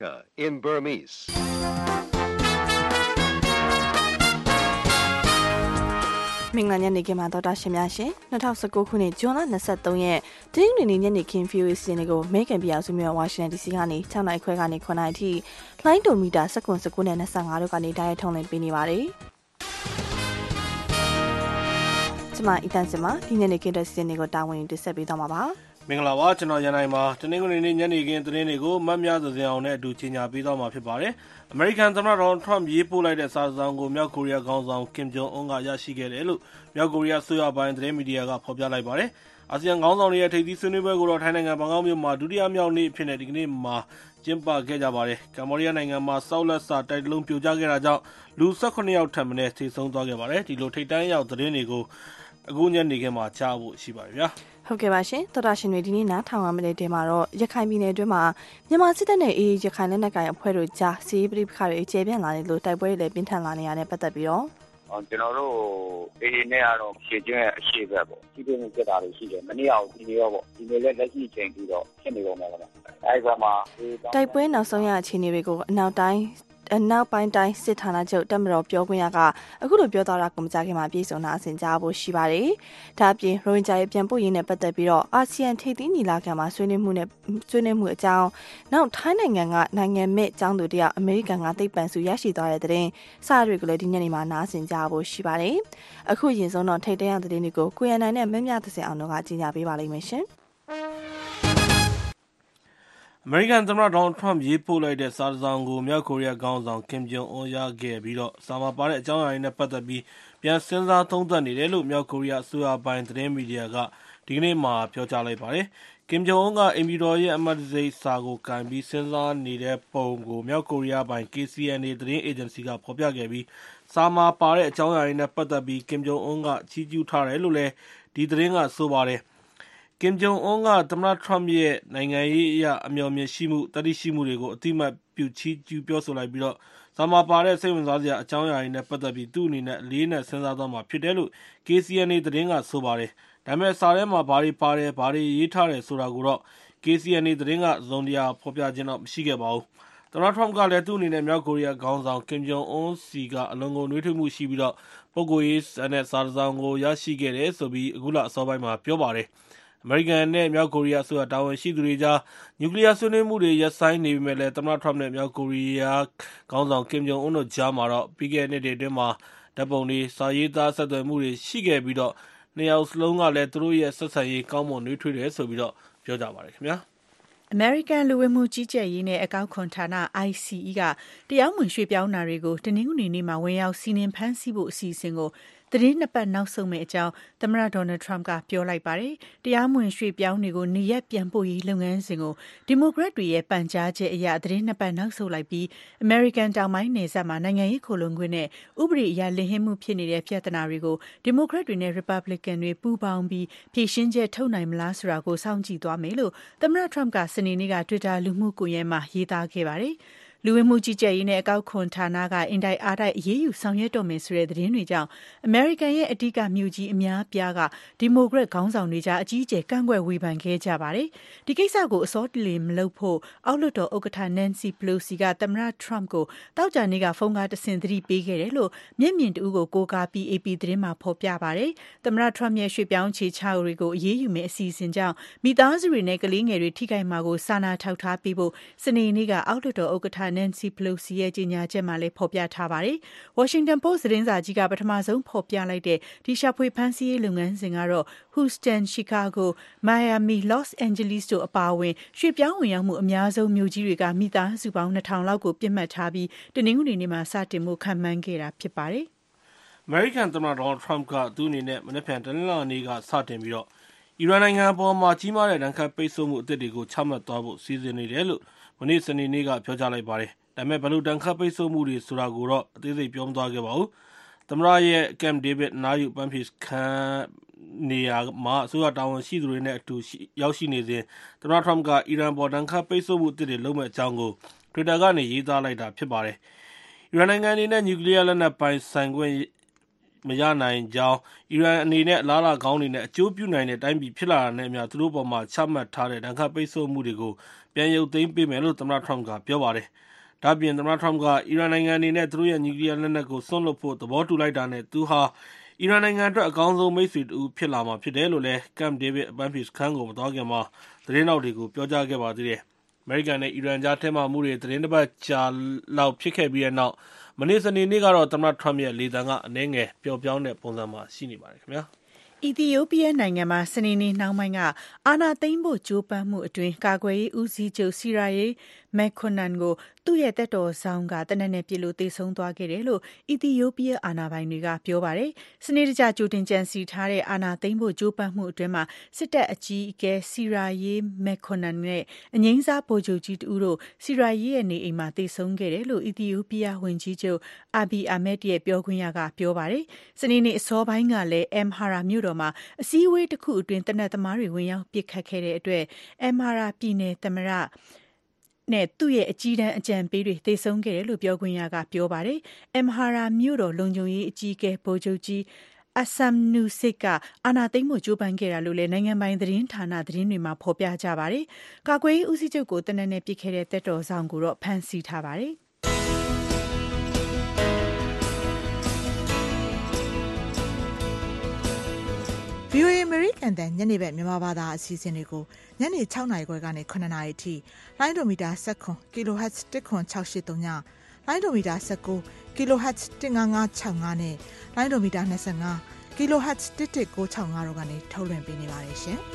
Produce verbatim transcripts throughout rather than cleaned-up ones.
in Burmese. Minglan nhật ký mà tôi đã xem nhé. Nó thao sự cố khu này cho nó nát tông nhẹ. Tiếng người nhật ký phim vê xê này có mấy cái biểu diễn ở Washington đê xê này, trong này khoe cái này con này thì lại đồ mi đã sắc quần sắc quần này nó sang ngáo cái này đại thông lên bên này vậy. Chứ mà ít anh xem mà, thì nhật ký đê xê này có đào nguyên để xem bị đau mà ba. မင်္ဂလာပါကျွန်တော်ရန်နိုင်ပါတနင်္ဂနွေနေ့ညနေခင်းသတင်းတွေကိုမတ်များသစင်အောင်နဲ့အတူချင်ညာပေးတော့မှာဖြစ်ပါတယ်အမေရိကန်သမ္မတဒေါ်နယ်ထရန့်ရေးပို့လိုက်တဲ့စာဆောင်ကိုမြောက်ကိုရီးယားခေါင်းဆောင်ကင်ဂျုံအွန်းကရရှိခဲ့တယ်လို့မြောက်ကိုရီးယားဆိုရပိုင်းသတင်းမီဒီယာကဖော်ပြလိုက်ပါတယ်အာဆီယံခေါင်းဆောင်တွေရဲ့ထိပ်သီးဆွေးနွေးပွဲကိုတော့ထိုင်းနိုင်ငံဘန်ကောက်မြို့မှာဒုတိယမြောက်နေ့ဖြစ်တဲ့ဒီကနေ့မှာကျင်းပခဲ့ကြပါတယ်ကမ္ဘောဒီးယားနိုင်ငံမှာဆောက်လက်စာတိုက်တလုံးပြိုကျခဲ့တာကြောင့်လူ၁၈ယောက်ထပ်မံထိဆုံးသွားခဲ့ပါတယ်ဒီလိုထိပ်တန်းရောက်သတင်းတွေကိုအခုညနေခင်းမှာကြားဖို့ရှိပါတယ်ဗျာဟုတ်ကဲ့ပါရှင်တော်တာရှင်တွေဒီနေ့နားထောင်ရမယ့်တဲမှာတော့ရခိုင်ပြည်နယ်အတွင်းမှာမြန်မာစစ်တပ်နဲ့အေးရခိုင်လက်နက်ကိုင်အဖွဲ့တို့ကြားစီးပရိပခါတွေအခြေပြန့်လာတယ်လို့တိုက်ပွဲတွေလည်းပြင်းထန်လာနေရတဲ့ပတ်သက်ပြီးတော့ကျွန်တော်တို့အေးနဲ့ကတော့ရှေ့ကျင်းအရှိဘက်ပေါ့ဒီလိုမျိုးပြတာတွေရှိတယ်မနေ့အောင်ဒီနေ့ရောပေါ့ဒီနေ့လည်းလက်ရှိချိန်ပြီးတော့ဖြစ်နေတော့မှာပါအဲဒီဘက်မှာတိုက်ပွဲနောက်ဆုံးရအခြေအနေတွေကိုအနောက်တိုင်းအနောက်ပိုင်းတိုင်းစစ်ဌာနချုပ်တပ်မတော်ပြောခွင့်ရကအခုလိုပြောသွားတာကိုမကြားခင်မှာပြည်စုံနာအစဉ်ကြားဖို့ရှိပါတယ်။ဒါအပြင်ရိုဟင်ဂျာရဲ့ပြန်ပို့ရေးနဲ့ပတ်သက်ပြီးတော့အာဆီယံထိပ်သီးညီလာခံမှာဆွေးနွေးမှုနဲ့ဆွေးနွေးမှုအကြောင်းနောက်ထိုင်းနိုင်ငံကနိုင်ငံမဲ့ကျောင်းသူတယောက်အမေရိကန်ကသိပ္ပံစုရရှိသွားတဲ့တဲ့စာတွေကိုလည်းဒီညနေမှာနားဆင်ကြဖို့ရှိပါတယ်။အခုရင်ဆုံးတော့ထိပ်တန်းရတဲ့တွေကိုကိုရန်နိုင်နဲ့မင်းမြသစင်အောင်တို့ကကြီးညာပေးပါလိမ့်မယ်ရှင်။အမေရိကန်သမ္မတဒေါ်နယ်ထရန့်ရေးပို့လိုက်တဲ့စာဆောင်ကိုမြောက်ကိုရီးယားခေါင်းဆောင်ကင်ဂျုံအွန်းရခဲ့ပြီးတော့စာမှာပါတဲ့အကြောင်းအရာတွေနဲ့ပတ်သက်ပြီးပြန်စဉ်းစားသုံးသပ်နေတယ်လို့မြောက်ကိုရီးယားအစိုးရပိုင်းသတင်းမီဒီယာကဒီကနေ့မှပြောကြားလိုက်ပါတယ်။ကင်ဂျုံအွန်းကအင်ပီတော်ရဲ့အမတ်တစိတ်စာကိုကန်ပြီးစဉ်းစားနေတဲ့ပုံကိုမြောက်ကိုရီးယားပိုင်း ကေ စီ အန် အေ သတင်းအေဂျင်စီကဖော်ပြခဲ့ပြီးစာမှာပါတဲ့အကြောင်းအရာတွေနဲ့ပတ်သက်ပြီးကင်ဂျုံအွန်းကချီးကျူးထားတယ်လို့လည်းဒီသတင်းကဆိုပါတယ်။ကင်ဂျုံအွန်းကသမ္မတထရန့်ရဲ့နိုင်ငံရေးအရအမျှော်မြင်ရှိမှုတတိရှိမှုတွေကိုအတိအမှတ်ပြုချီးကျူးပြောဆိုလိုက်ပြီးတော့စာမှာပါတဲ့စိတ်ဝင်စားစရာအကြောင်းအရာတွေနဲ့ပတ်သက်ပြီးသူ့အနေနဲ့အလေးနဲ့စဉ်းစားသွားမှာဖြစ်တယ်လို့ ကေ စီ အန် အေ သတင်းကဆိုပါတယ်။ဒါပေမဲ့စာထဲမှာဘာတွေပါတယ်ဘာတွေရေးထားတယ်ဆိုတာကိုတော့ ကေ စီ အန် အေ သတင်းကစုံတရားဖော်ပြခြင်းတော့မရှိခဲ့ပါဘူး။သမ္မတထရန့်ကလည်းသူ့အနေနဲ့မြောက်ကိုရီးယားခေါင်းဆောင်ကင်ဂျုံအွန်းစီကအလွန်ကိုနှွေးထွေးမှုရှိပြီးတော့ပုဂ္ဂိုလ်ရေးဆန်တဲ့စာဆောင်ကိုရရှိခဲ့တယ်ဆိုပြီးအခုလအစောပိုင်းမှာပြောပါတယ်။အမေရိကန်နဲ့မြောက်ကိုရီးယားဆိုတာတာဝန်ရှိသူတွေကြားနျူကလ িয়ার ဆွေးနွေးမှုတွေရပ်ဆိုင်းနေပေမဲ့လည်းသမ္မတထရန့်နဲ့မြောက်ကိုရီးယားခေါင်းဆောင်ကင်ဂျုံအွန်းတို့ကြားမှာတော့ပြီးခဲ့တဲ့နှစ်တွေအတွင်းမှာဓာတ်ပုံတွေစာရေးသားဆက်သွယ်မှုတွေရှိခဲ့ပြီးတော့နှစ်ယောက်စလုံးကလည်းသူတို့ရဲ့ဆက်ဆံရေးကောင်းမွန်နှွေးထွေးတယ်ဆိုပြီးတော့ပြောကြပါတယ်ခင်ဗျာအမေရိကန်လူဝင်မှုကြီးကြပ်ရေးနဲ့အကောက်ခွန်ဌာန အိုင် စီ အီ ကတရားမဝင်ရွှေ့ပြောင်းတာတွေကိုတနင်္ဂနွေနေ့မှာဝင်ရောက်စီးနင်းဖမ်းဆီးဖို့အစီအစဉ်ကိုသတင်းနှစ်ပတ်နောက်ဆုံးမဲ့အကြောင်းသမ္မတဒေါ်နယ်ထရန့်ကပြောလိုက်ပါတယ်။တရားမဝင်ရွှေ့ပြောင်းတွေကိုနေရက်ပြန်ပို့ရေးလုပ်ငန်းစဉ်ကိုဒီမိုကရက်တွေရဲ့ပန်ကြားချက်အရသတင်းနှစ်ပတ်နောက်ဆုတ်လိုက်ပြီးအမေရိကန်တောင်ပိုင်းနယ်စပ်မှာနိုင်ငံရေးခိုလုံခွင့်နဲ့ဥပဒေအရလင်ဟင်းမှုဖြစ်နေတဲ့ပြဿနာတွေကိုဒီမိုကရက်တွေနဲ့ရီပတ်ဘလစ်ကန်တွေပူးပေါင်းပြီးဖြေရှင်းချက်ထုတ်နိုင်မလားဆိုတာကိုစောင့်ကြည့်သွားမယ်လို့သမ္မတထရန့်ကစနေနေ့က Twitter လူမှုကွန်ရက်မှာရေးသားခဲ့ပါတယ်။လူဝင်မှုကြီးကြပ်ရေးနဲ့အကောက်ခွန်ဌာနကအင်တိုက်အားတိုက်အရေးယူဆောင်ရွက်တော့မယ်ဆိုတဲ့သတင်းတွေကြောင့်အမေရိကန်ရဲ့အဓိကမြို့ကြီးအများပြားကဒီမိုကရက်ခေါင်းဆောင်တွေကြားအကြီးအကျယ်ကန့်ကွက်ဝေဖန်ခဲ့ကြပါတယ်။ဒီကိစ္စကိုအစောတလင်မလုပ်ဖို့အောက်လွှတ်တော်ဥက္ကဋ္ဌ Nancy Pelosi ကသမ္မတ Trump ကိုတောက်ကြနေ့ကဖုန်းကားတဆင့်သတိပေးခဲ့တယ်လို့မျက်မြင်တူကိုကိုးကားပြီး အေ ပီ သတင်းမှာဖော်ပြပါတယ်။သမ္မတ Trump ရဲ့ရွှေ့ပြောင်းခြေချတွေကိုအရေးယူမယ့်အစီအစဉ်ကြောင့်မိသားစုတွေနဲ့ကလေးငယ်တွေထိခိုက်မှာကိုစာနာထောက်ထားပေးဖို့စနေနေ့ကအောက်လွှတ်တော်ဥက္ကဋ္ဌNancy Pelosi ရဲ့ကြေညာချက်မှာလည်းဖော်ပြထားပါတယ်။ Washington Post သတင်းစာကြီးကပထမဆုံးဖော်ပြလိုက်တဲ့ဒီရှာဖွေဖမ်းဆီးရေးလုပ်ငန်းစဉ်ကတော့ Houston, Chicago, Miami, Los Angeles တို့အပါအဝင်ရွှေ့ပြောင်းဝင်ရောက်မှုအများဆုံးမြို့ကြီးတွေကမိသားစုပေါင်းနှစ်ထောင်လောက်ကိုပြစ်မှတ်ထားပြီးတနင်္ဂနွေနေ့မှာစတင်မှုခန့်မှန်းခဲ့တာဖြစ်ပါတယ်။အမေရိကန်သမ္မတဒေါ်နယ်ထရန့်ကသူ့အနေနဲ့မနေ့ပြန်တနင်္လာနေ့ကစတင်ပြီးတော့အီရန်နိုင်ငံအပေါ်မှာကြီးမားတဲ့ဒဏ်ခတ်ပိတ်ဆို့မှုအသစ်တွေကိုချမှတ်သွားဖို့စီစဉ်နေတယ်လို့မနေ့စနေနေ့ကပြောကြားလိုက်ပါတယ်။ဒါပေမဲ့ဘလို့တန်ခတ်ပိတ်ဆို့မှုတွေဆိုတာကိုတော့အသေးစိတ်ပြောမသွားခဲ့ပါဘူး။သမ္မတရဲ့ Camp David နာယူပန်းဖြေခန်းနေရာမှာအစိုးရတာဝန်ရှိသူတွေနဲ့အတူရောက်ရှိနေစဉ်သမ္မတထရန့်ကအီရန်ပေါ်တန်ခတ်ပိတ်ဆို့မှုအသစ်တွေလုပ်မဲ့အကြောင်းကို Twitter ကနေရေးသားလိုက်တာဖြစ်ပါတယ်။အီရန်နိုင်ငံအနေနဲ့နျူကလ িয়ার လက်နက်ပိုင်ဆိုင်ခွင့်မရနိုင်ကြောင်းအီရန်အနေနဲ့အလားအလာကောင်းတွေနဲ့အကျိုးပြုနိုင်တဲ့တိုင်းပြည်ဖြစ်လာတာနဲ့အမျှသူတို့ပေါ်မှာချမှတ်ထားတဲ့ဒဏ်ခတ်ပိတ်ဆို့မှုတွေကိုပြန်ရုပ်သိမ်းပေးမယ်လို့သမ္မတထရမ့်ကပြောပါတယ်။ဒါ့အပြင်သမ္မတထရမ့်ကအီရန်နိုင်ငံအနေနဲ့သူတို့ရဲ့နျူကလီးယားလက်နက်ကိုစွန့်လွှတ်ဖို့သဘောတူလိုက်တာနဲ့သူဟာအီရန်နိုင်ငံအတွက်အကောင်းဆုံးမိတ်ဆွေတူဖြစ်လာမှာဖြစ်တယ်လို့လည်း Camp David အပန်းဖြေစခန်းကိုမသွားခင်မှာသတင်းထောက်တွေကိုပြောကြားခဲ့ပါသေးတယ်။အမေရိကန်နဲ့အီရန်ကြားတင်းမာမှုတွေသတင်းတစ်ပတ်ကြာလောက်ဖြစ်ခဲ့ပြီးတဲ့နောက်မနေ့စနေနေ့ကတော့သမ္မတထရမ့်ရဲ့လေသံကအနည်းငယ်ပျော့ပြောင်းတဲ့ပုံစံမှာရှိနေပါတယ်ခင်ဗျာ။အီသီယိုးပီးယားနိုင်ငံမှာစနေနေ့နှောင်းပိုင်းကအာဏာသိမ်းဖို့ကြိုးပမ်းမှုအတွင်းကာကွယ်ရေးဦးစီးချုပ်စီရာရေးမက်ခွန်နန်ကိုသူ့ရဲ့တပ်တော်ဆောင်ကတနက်နေ့ပြစ်လို့တေဆုံးသွားခဲ့တယ်လို့အီသီယိုးပီးယားအာဏာပိုင်တွေကပြောပါတယ်။စနေတကျကြိုတင်ကြံစီထားတဲ့အာဏာသိမ်းဖို့ကြိုးပမ်းမှုအတွင်းမှာစစ်တပ်အကြီးအကဲစီရာရေးမက်ခွန်နန်နဲ့အငိမ့်စားဗိုလ်ချုပ်ကြီးတူတို့စီရာရေးရဲ့နေအိမ်မှာတေဆုံးခဲ့တယ်လို့အီသီယိုးပီးယားဝန်ကြီးချုပ်အာဘီအာမက်ရဲ့ပြောခွင့်ရကပြောပါတယ်။စနေနေ့အစောပိုင်းကလည်းအမ်ဟာရာမြို့တော်မှာအစည်းအဝေးတစ်ခုအတွင်းတနက်သမားတွေဝင်ရောက်ပစ်ခတ်ခဲ့တဲ့အတွက်အမ်ဟာရာပြည်နယ်သမ္မတနဲ့သူ့ရဲ့အကြီးတန်းအကြံပေးတွေသေဆုံးခဲ့တယ်လို့ပြောခွင့်ရကပြောပါတယ်။အမ်ဟာရာမြို့တော်လုံခြုံရေးအကြီးအကဲဗိုလ်ချုပ်ကြီးအဆမ်နူစစ်ကအာဏာသိမ်းမှုကြိုးပမ်းခဲ့တာလို့လည်းနိုင်ငံပိုင်သတင်းဌာနသတင်းတွေမှာဖော်ပြကြပါတယ်။ကာကွယ်ရေးဦးစီးချုပ်ကိုတနက်နေ့ပြစ်ခဲ့တဲ့တပ်တော်ဆောင်ကိုတော့ဖမ်းဆီးထားပါတယ်။ဗွီအိုအေ American တန်ညနေဘက်မြန်မာဘာသာအစီအစဉ်တွေကိုညနေ၆နာရီခွဲကနေ၇နာရီအထိလိုင်းဒိုမီတာ၁၇ kHz ၁ခွန်၆၈၃ညလိုင်းဒိုမီတာ၁၉ kHz ၁၅၅၆၅နဲ့လိုင်းဒိုမီတာ၂၅ kHz ၁၁၉၆၅တို့ကနေထုတ်လွှင့်ပေးနေပါတယ်ရှင်။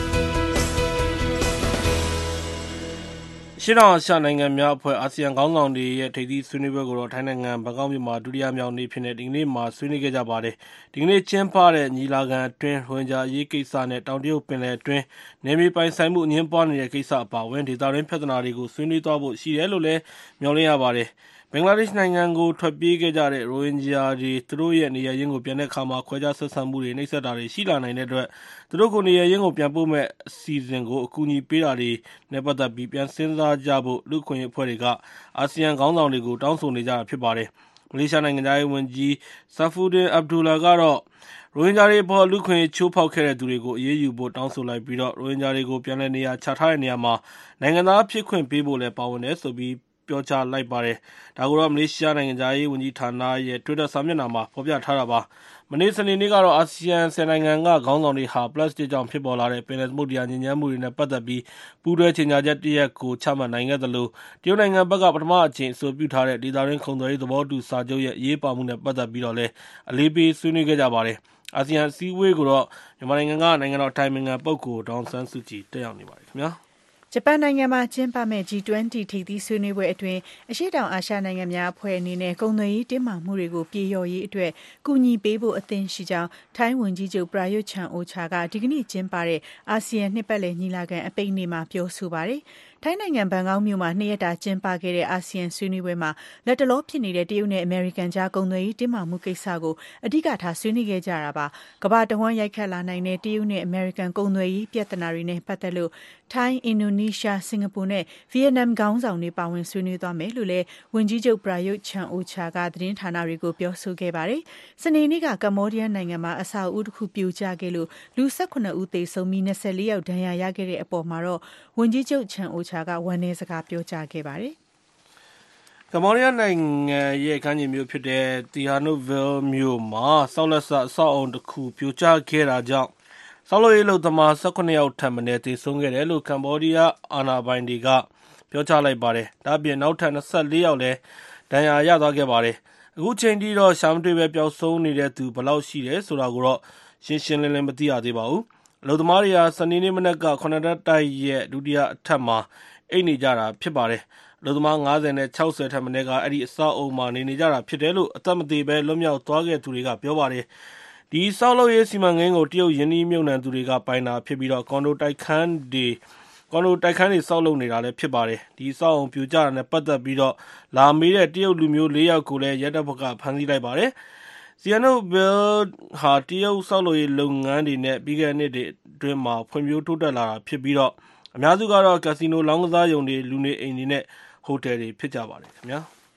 ရှေ့တောင်အာရှနိုင်ငံများအဖွဲ့အာဆီယံခေါင်းဆောင်တွေရဲ့ထိပ်သီးဆွေးနွေးပွဲကိုတော့ထိုင်းနိုင်ငံဘန်ကောက်မြို့မှာဒုတိယမြောက်နေ့ဖြစ်တဲ့ဒီကနေ့မှာဆွေးနွေးခဲ့ကြပါတယ်။ဒီကနေ့ကျင်းပတဲ့ညီလာခံအတွင်းရိုဟင်ဂျာအရေးကိစ္စနဲ့တောင်တရုတ်ပင်လယ်အတွင်းနယ်မြေပိုင်ဆိုင်မှုအငြင်းပွားနေတဲ့ကိစ္စအပါအဝင်ဒေသတွင်းပြဿနာတွေကိုဆွေးနွေးသွားဖို့ရှိတယ်လို့လည်းမျှော်လင့်ရပါတယ်။ဘင်္ဂလားဒေ့ရှ်နိုင်ငံကိုထွက်ပြေးခဲ့ကြတဲ့ရိုဟင်ဂျာတွေသူတို့ရဲ့နေရာရင်းကိုပြန်တဲ့အခါမှာခွဲခြားဆက်ဆံမှုတွေနှိပ်စက်တာတွေရှိလာနိုင်တဲ့အတွက်သူတို့ကိုနေရာရင်းကိုပြန်ပို့မဲ့အစီအစဉ်ကိုအကူအညီပေးတာတွေနဲ့ပတ်သက်ပြီးပြန်စဉ်းစားကြဖို့လူ့ခွင့်ရေးအဖွဲ့တွေကအာဆီယံခေါင်းဆောင်တွေကိုတောင်းဆိုနေကြတာဖြစ်ပါတယ်။မလေးရှားနိုင်ငံသားရေးဝန်ကြီးဆာဖူဒင်အဗ်ဒူလာကတော့ရိုဟင်ဂျာတွေအပေါ်လူ့ခွင့်ရေးချိုးဖောက်ခဲ့တဲ့သူတွေကိုအရေးယူဖို့တောင်းဆိုလိုက်ပြီးတော့ရိုဟင်ဂျာတွေကိုပြန်လည်နေရာချထားတဲ့နေရာမှာနိုင်ငံသားဖြစ်ခွင့်ပေးဖို့လည်းပါဝင်တယ်ဆိုပြီးပြောကြားလိုက်ပါတယ်။ဒါကိုတော့မလေးရှားနိုင်ငံသားရေးဝန်ကြီးဌာနရဲ့ Twitter စာမျက်နှာမှာဖော်ပြထားတာပါ။မနေ့စနေနေ့ကတော့အာဆီယံဆယ်နိုင်ငံကခေါင်းဆောင်တွေဟာပလတ်စတစ်ကြောင့်ဖြစ်ပေါ်လာတဲ့ပင်လယ်သမုဒ္ဒရာညစ်ညမ်းမှုတွေနဲ့ပတ်သက်ပြီးပူးတွဲကြေညာချက်တစ်ရပ်ကိုချမှတ်နိုင်ခဲ့သလိုတရုတ်နိုင်ငံဘက်ကပထမအကြိမ်အဆိုပြုထားတဲ့ဒေသတွင်းခုံသွယ်ရေးသဘောတူစာချုပ်ရဲ့အရေးပါမှုနဲ့ပတ်သက်ပြီးတော့လည်းအလေးပေးဆွေးနွေးခဲ့ကြပါတယ်။အာဆီယံအစည်းအဝေးကိုတော့မြန်မာနိုင်ငံကနိုင်ငံတော်အတိုင်ပင်ခံပုဂ္ဂိုလ်ဒေါ်အောင်ဆန်းစုကြည်တက်ရောက်နေပါတယ်ခင်ဗျာ။ဂျပန်နိုင်ငံမှာကျင်းပမဲ့ ဂျီ ၂၀ ထိပ်သီးဆွေးနွေးပွဲအတွင်းအရှေ့တောင်အာရှနိုင်ငံများအဖွဲ့အနေနဲ့ကုန်သွယ်ရေးတင်းမာမှုတွေကိုပြေလျော့ရေးအတွက်ကူညီပေးဖို့အသင့်ရှိကြောင်းထိုင်းဝန်ကြီးချုပ်ပရာယွတ်ချန်အိုချာကဒီကနေ့ကျင်းပတဲ့အာဆီယံနှစ်ပတ်လည်ညီလာခံအပိတ်နေ့မှာပြောဆိုပါတယ်။ထိုင်းနိုင်ငံဘန်ကောက်မြို့မှာနှစ်ရက်တာကျင်းပခဲ့တဲ့အာဆီယံဆွေးနွေးပွဲမှာလက်တလောဖြစ်နေတဲ့တရုတ်နဲ့အမေရိကန်ကြားကုန်သွယ်ရေးတင်းမာမှုကိစ္စကိုအဓိကထားဆွေးနွေးခဲ့ကြတာပါ။ကမ္ဘာတဝန်းရိုက်ခတ်လာနိုင်တဲ့တရုတ်နဲ့အမေရိကန်ကုန်သွယ်ရေးပြဿနာတွေနဲ့ပတ်သက်လို့ထိုင်း၊အင်ဒိုနီးရှား၊စင်ကာပူနဲ့ဗီယက်နမ်ခေါင်းဆောင်တွေပါဝင်ဆွေးနွေးသွားမယ်လို့လည်းဝန်ကြီးချုပ်ပရာယွတ်ချန်အိုချာကသတင်းဌာနတွေကိုပြောဆိုခဲ့ပါတယ်။စနေနေ့ကကမ္ဘောဒီးယားနိုင်ငံမှာအဆောက်အဦတစ်ခုပြိုကျခဲ့လို့လူ၁၇ဦးသေဆုံးပြီး၂၄ယောက်ဒဏ်ရာရခဲ့တဲ့အပေါ်မှာတော့ဝန်ကြီးချုပ်ချန်အိုချာကဝန်내စကားပြောကြားခဲ့ပါတယ်။ကမ္ဘောဒီးယားနိုင်ငံရဲ့ကမ်းခြေမြို့ဖြစ်တဲ့တီဟာနိုဗယ်မြို့မှာဆောက်လက်စအဆောက်အုံတစ်ခုပြိုကျခဲ့တာကြောင့်ဆောက်လုပ်ရေးလုပ်သမား၁၇ယောက်ထပ်မံသေဆုံးခဲ့တယ်လို့ကမ္ဘောဒီးယားအာဏာပိုင်တွေကပြောကြားလိုက်ပါတယ်။ဒါ့အပြင်နောက်ထပ်၂၄ယောက်လည်းဒဏ်ရာရသွားခဲ့ပါတယ်။အခုချိန်ထိတော့ရှာမတွေ့ပဲပျောက်ဆုံးနေတဲ့သူဘယ်လောက်ရှိတယ်ဆိုတာကိုတော့ရှင်းရှင်းလင်းလင်းမသိရသေးပါဘူး။အလုပ်သမားတွေဟာစနေနေ့မနက်ကခုနှစ်ထပ်တိုက်ရဲ့ဒုတိယအထပ်မှာအိပ်နေကြတာဖြစ်ပါတယ်။အလုပ်သမား၅၀နဲ့၆၀ထက်မနည်းကအဲ့ဒီအဆောက်အအုံမှာနေနေကြတာဖြစ်တယ်လို့အသက်မသေပဲလွတ်မြောက်သွားခဲ့သူတွေကပြောပါတယ်။ဒီဆောက်လုပ်ရေးစီမံကိန်းကိုတရုတ်ယင်းနှီးမြှုပ်နှံသူတွေကပိုင်တာဖြစ်ပြီးတော့ကွန်ဒိုတိုက်ခန်းတွေကွန်ဒိုတိုက်ခန်းတွေဆောက်လုပ်နေတာလည်းဖြစ်ပါတယ်။ဒီဆောက်အုံပြိုကျတာနဲ့ပတ်သက်ပြီးတော့လာမေးတဲ့တရုတ်လူမျိုး၄ယောက်ကိုလည်းရဲတပ်ဖွဲ့ကဖမ်းဆီးလိုက်ပါတယ်။ စီယန်နိုဘယ်ဟာတရုတ်ဆောက်လုပ်ရေးလုပ်ငန်းတွေနဲ့ပြီးခဲ့တဲ့နှစ်တွေအတွင်းမှာဖွံ့ဖြိုးတိုးတက်လာတာဖြစ်ပြီးတော့အများစုကတော့ကက်စီနိုလောင်းကစားရုံတွေလူနေအိမ်တွေနဲ့ဟိုတယ်တွေဖြစ်ကြပါတယ်ခင်ဗျာ။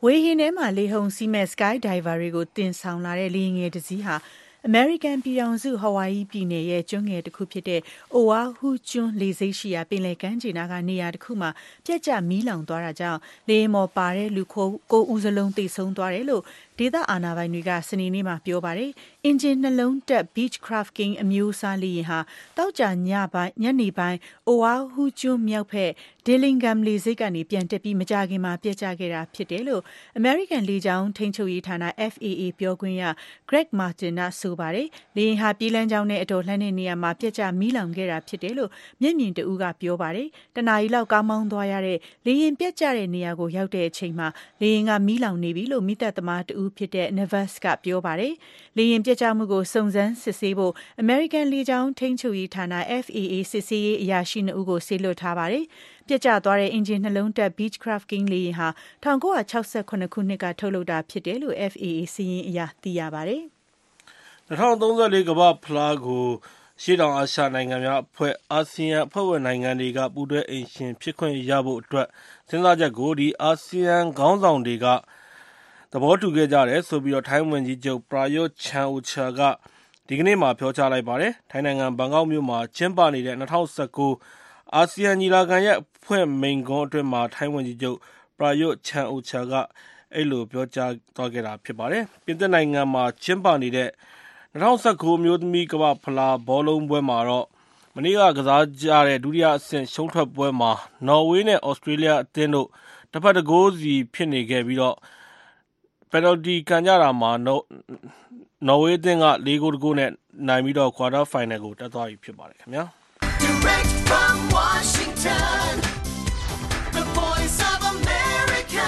ဝေဟင်ထဲမှာလေဟုန်စီးမဲ့ Sky Diver တွေကိုတင်ဆောင်လာတဲ့လေယာဉ်ငယ်တစ်စီးဟာအမေရိကန်ပြည်ထောင်စုဟဝါရီပြည်နယ်ရဲ့ကျွန်းငယ်တစ်ခုဖြစ်တဲ့ Oahu ကျွန်းလေဆိပ်ရှိရာပင်လယ်ကမ်းခြေနားကနေရာတစ်ခုမှာပြက်ကျမီးလောင်သွားတာကြောင့်လေယာဉ်ပေါ်ပါတဲ့လူကိုဦးစလုံးသေဆုံးသွားတယ်လို့ဒေသအာဏာပိုင်တွေကစနေနေ့မှာပြောပါတယ်။အင်ဂျင်နှလုံးတက် Beechcraft King အမျိုးအစားလေယာဉ်ဟာတောက်ကြညပိုင်းညနေပိုင်း Oahu ကျွန်းမြောက်ဖက် Dillingham လေဆိပ်ကနေပြန်တက်ပြီးမကြခင်မှာပြက်ကျခဲ့တာဖြစ်တယ်လို့ American လေကြောင်းထိန်းချုပ်ရေးဌာန F A A ပြောခွင့်ရ Greg Martin ကဆိုပါတယ်။လေယာဉ်ဟာပြေးလမ်းကြောင်းနဲ့အတော်လှမ်းတဲ့နေရာမှာပြက်ကျမီးလောင်ခဲ့တာဖြစ်တယ်လို့မျက်မြင်တဦးကပြောပါတယ်။တနားရီလောက်ကားမောင်းသွားရတဲ့လေယာဉ်ပြက်ကျတဲ့နေရာကိုရောက်တဲ့အချိန်မှာလေယာဉ်ကမီးလောင်နေပြီလို့မိသက်သမားတဦးဖြစ်တဲ့ Nevas ကပြောပါတယ်။လေယာဉ်ပြက်ကျမှုကိုစုံစမ်းစစ်ဆေးဖို့ American လေကြောင်းထိန်းချုပ်ရေးဌာန F A A စစ်ဆေးရေးအရာရှိနှစ်ဦးကိုစေလွှတ်ထားပါတယ်။ပြက်ကျသွားတဲ့အင်ဂျင်နှလုံးတက် Beechcraft King လေယာဉ်ဟာ၁၉၆၇ခုနှစ်ကထုတ်လုပ်တာဖြစ်တယ်လို့ F A A စီရင်အရာသိရပါတယ်။၂၀၃၄ကမ္ဘာ့ဖလားကိုရှေ့တောင်အာရှနိုင်ငံများအဖွဲ့အာဆီယံအဖွဲ့ဝင်နိုင်ငံတွေကပူးတွဲအိမ်ရှင်ဖြစ်ခွင့်ရဖို့အတွက်စဉ်းစားချက်ကိုဒီအာဆီယံခေါင်းဆောင်တွေကသဘောတူခဲ့ကြတယ်ဆိုပြီးထိုင်းဝန်ကြီးချုပ်ပရာယွတ်ချန်အိုချာကဒီကနေ့မှပြောကြားလိုက်ပါတယ်။ထိုင်းနိုင်ငံဘန်ကောက်မြို့မှာကျင်းပနေတဲ့၂၀၁၉အာဆီယံညီလာခံရဲ့အဖွဲ့မိန့်ခွန်းအတွင်းမှာထိုင်းဝန်ကြီးချုပ်ပရာယွတ်ချန်အိုချာကအဲ့လိုပြောကြားသွားခဲ့တာဖြစ်ပါတယ်။ပြင်သစ်နိုင်ငံမှာကျင်းပနေတဲ့၂၀၁၉အမျိုးသမီးကမ္ဘာ့ဖလားဘောလုံးပွဲမှာတော့မနေ့ကကစားကြတဲ့ဒုတိယအဆင့်ရှုံးထွက်ပွဲမှာနော်ဝေးနဲ့ဩစတြေးလျအသင်းတို့တစ်ဖက်တစ်ဂိုးစီဖြစ်နေခဲ့ပြီးတော့ပယ်နယ်တီကန်ကြတာမှာနော်ဝေးအသင်းက၄ဂိုးတဂိုးနဲ့နိုင်ပြီးတော့ကွာတာဖိုင်နယ်ကိုတက်သွားပြီဖြစ်ပါတယ်ခင်ဗျာ Direct from Washington The Voice of America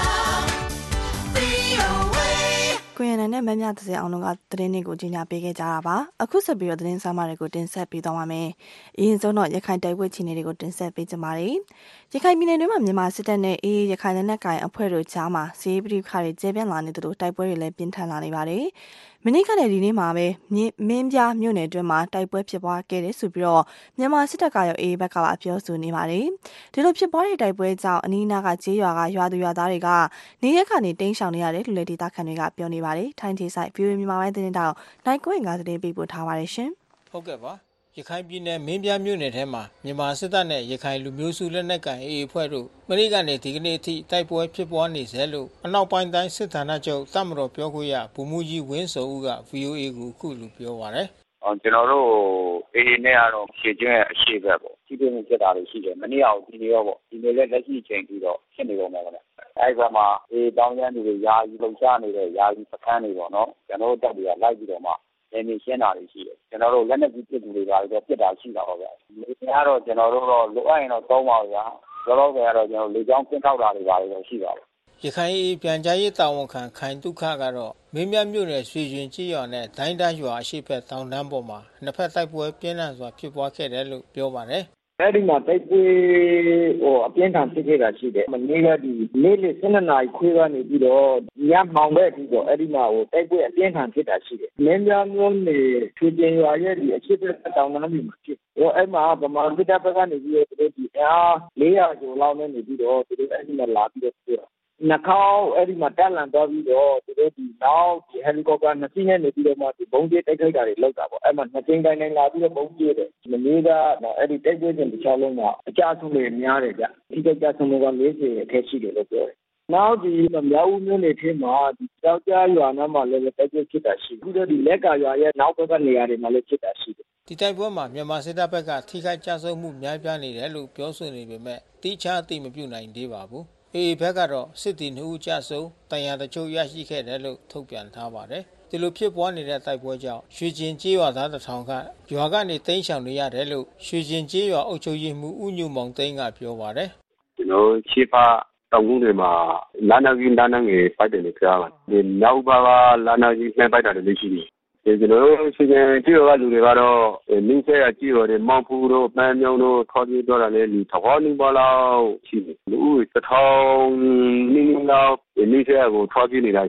V O A ကိုရနနဲ့မမြသစအောင်တို့ကသတင်းတွေကိုကြီးညာပေးခဲ့ကြတာပါအခုဆက်ပြီးတော့သတင်းစာမတွေကိုတင်ဆက်ပေးသွားပါမယ်အရင်ဆုံးတော့ရခိုင်တိုက်ပွဲချင်းတွေကိုတင်ဆက်ပေးကြပါမယ်ရခိုင်ပြည်နယ်တွင်းမှာမြန်မာစစ်တပ်နဲ့အေးရခိုင်လက်နက်ကိုင်အဖွဲ့တို့ကြားမှာစီးပရိခါတွေကျဲပြန့်လာနေသလိုတိုက်ပွဲတွေလည်းပြင်းထန်လာနေပါတယ်မနေ့ကလည်းဒီနေ့မှာပဲမင်းပြမြို့နယ်အတွင်းမှာတိုက်ပွဲဖြစ်ပွားခဲ့တယ်ဆိုပြီးတော့မြန်မာစစ်တပ်ကရောအေးဘက်ကပါပြောဆိုနေပါတယ်ဒီလိုဖြစ်ပွားတဲ့တိုက်ပွဲကြောင့်အနီးအနားကကျေးရွာကရွာသူရွာသားတွေကနေရက်ခါနေတိမ်းရှောင်နေရတယ်လို့လည်းဒေသခံတွေကပြောနေပါတယ်ထိုင်းဒေသ ဗီအိုအေ မြန်မာပိုင်းသတင်းတောက်နိုင်ကွင်းကသတင်းပေးပို့ထားပါတယ်ရှင်ဟုတ်ကဲ့ပါရခိုင်ပြည်နယ်မင်းပြမြို့နယ်ထဲမှာမြန်မာစစ်တပ်နဲ့ရခိုင်လူမျိုးစုလက်နက်ကိုင်အေးအဖွဲ့တို့မနေ့ကနေဒီကနေ့အထိတိုက်ပွဲဖြစ်ပွားနေစေလို့အနောက်ပိုင်းတိုင်းစစ်ဌာနချုပ်တပ်မတော်ပြောခွင့်ရဗိုလ်မှူးကြီးဝင်းစောဦးက ဗီအိုအေ ကိုအခုလိုပြောပါတယ်။အော်ကျွန်တော်တို့အေးနဲ့ကတော့ရှေ့ကျွန်းရဲ့အရှိဘက်ပေါ့။ဒီလိုမျိုးဖြစ်တာတွေရှိတယ်။မနေ့ကဒီနေ့ရောပေါ့။ဒီနေ့လည်းလက်ရှိချိန်ပြီးတော့ဖြစ်နေတော့မှာဗျ။အဲဒီကမှအေးတောင်းရမ်းတွေယာယီလုံချနေတဲ့ယာယီစခန်းတွေပေါ့နော်။ကျွန်တော်တို့တပ်တွေကလိုက်ပြီးတော့မှနေနေရှင်းတာတွေရှိတယ်ကျွန်တော်တို့လက်နက်ကြီးပစ်သူတွေပါတော့ပြစ်တာရှိတာပါဗျာဒီကတော့ကျွန်တော်တို့တော့လိုအပ်ရင်တော့သုံးပါဗျာလောလောဆယ်ကတော့ကျွန်တော်လေကြောင်းပြင်းထောက်တာတွေပါတော့ရှိပါဘူးရခိုင်အေးပြန်ကြားရေးတာဝန်ခံခိုင်ဒုက္ခကတော့မင်းမြမြို့နယ်ရွှေရင်ကြီးရွာနဲ့ဒိုင်းတန်းရွာအရှိဖက်တောင်တန်းပေါ်မှာနှစ်ဖက်တိုက်ပွဲပြင်းထန်စွာဖြစ်ပွားခဲ့တယ်လို့ပြောပါတယ်အဲ့ဒီမှာတိုက်ပွဲဟိုအပြင်းထန်ဖြစ်ခဲ့တာရှိတယ်မနေ့ကဒီနေ့လေ၁၂နာရီခွဲကနေပြီးတော့ညမောင်ပဲပြီးတော့အဲ့ဒီမှာဟိုတိုက်ပွဲအပြင်းထန်ဖြစ်တာရှိတယ်မင်းပြမျိုးနေချွေကျင်ရွာရဲ့ဒီအရှိတ်တောင်တန်းတွေမှာဖြစ်ဟိုအဲ့မှာဗမာပြည်တပ်ဘက်ကနေပြီးတော့သူတို့ဒီအား၄ရာကျော်လောက်နဲ့နေပြီးတော့သူတို့အဲ့ဒီမှာလာပြီးတော့ပြောနှခေါင်းအဲ့ဒီမှာတက်လန်သွားပြီးတော့သူတို့ဒီနောက်ဒီဟယ်လီကော်ပတာနှစ်စီးနဲ့နေပြီးတော့မှဒီဘုံကျဲတိုက်ခိုက်တာတွေလုပ်တာပေါ့အဲ့မှာနှစ်ကြိမ်တိုင်းတိုင်းလာပြီးတော့ဘုံကျဲတယ်မနေ့ကအဲ့ဒီတိုက်ပွဲစဉ်တစ်ချောင်းလုံးကအကြဆုံးတွေများတယ်ဗျဒီကကြဆုံးကလေးစီအခက်ရှိတယ်လို့ပြောတယ်နောက်ဒီမြောက်ဦးမြို့နယ်ထဲမှာဒီကြောက်ကြားရွာနားမှာလည်းတိုက်ပွဲဖြစ်တာရှိတယ်ပြီးတော့ဒီလက်ကာရွာရဲ့နောက်ဘက်ကနေရာတွေမှာလည်းဖြစ်တာရှိတယ်ဒီတိုက်ပွဲမှာမြန်မာစစ်တပ်ဘက်ကထိခိုက်ကြဆုံးမှုများပြားနေတယ်လို့ပြောဆိုနေပေမဲ့တိကျအသိမပြုနိုင်သေးပါဘူးအေဘက်ကတော့စစ်တီနှစ်ဦးကြဆုံးတန်ရာတချို့ရရှိခဲ့တယ်လို့ထုတ်ပြန်ထားပါတယ်ဒီလိုဖြစ်ပွားနေတဲ့တိုက်ပွဲကြောင့်ရွှေကျင်ကျေးရွာသားတစ်ထောင်ခန့်ရွာကနေတိမ်းရှောင်နေရတယ်လို့ရွှေကျင်ကျေးရွာအုပ်ချုပ်ရေးမှူးဦးညုမောင်သိန်းကပြောပါတယ်ကျွန်တော်ရှေ့ပါတောင်ကုန်းတွေမှာလာနာကြီးလာနာငယ်ပိုက်တယ်လို့ပြောတာဒီနောက်ပါကလာနာကြီးနှံပိုက်တာလည်းရှိတယ်ကျွန်တော်တို့စီစဉ်ကြည့်ရတဲ့လူတွေကတော့မင်းဆဲကကြည့်ရတယ်မောင်ဖူးတို့ပန်းမြောင်းတို့ထော်ပြတော့တာလည်းလူတစ်ခေါက်နီးပါးလောက်ရှိတယ်လူတစ်ထောင်နီးနီးလောက်မင်းဆဲကိုထော်ပြနေတာရှိတော့